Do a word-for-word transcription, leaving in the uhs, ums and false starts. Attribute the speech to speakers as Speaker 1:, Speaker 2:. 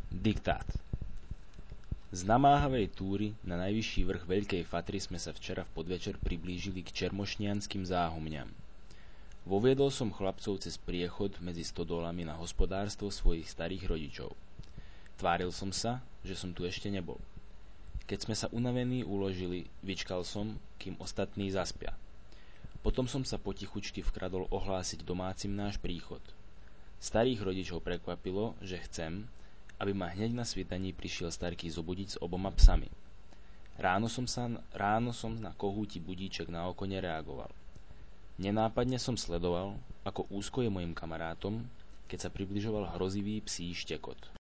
Speaker 1: Diktát. Z namáhavej túry na najvyšší vrch Veľkej Fatry sme sa včera v podvečer priblížili k čermošnianskym záhumňam. Voviedol som chlapcov cez priechod medzi stodolami na hospodárstvo svojich starých rodičov. Tváril som sa, že som tu ešte nebol. Keď sme sa unavení uložili, vyčkal som, kým ostatní zaspia. Potom som sa potichučky vkradol ohlásiť domácim náš príchod. Starých rodičov prekvapilo, že chcem, aby ma hneď na svítaní prišiel starký zobudiť s oboma psami. Ráno som, sa, ráno som na kohúti budíček na oko nereagoval. Nenápadne som sledoval, ako úzko je mojim kamarátom, keď sa približoval hrozivý psí štekot.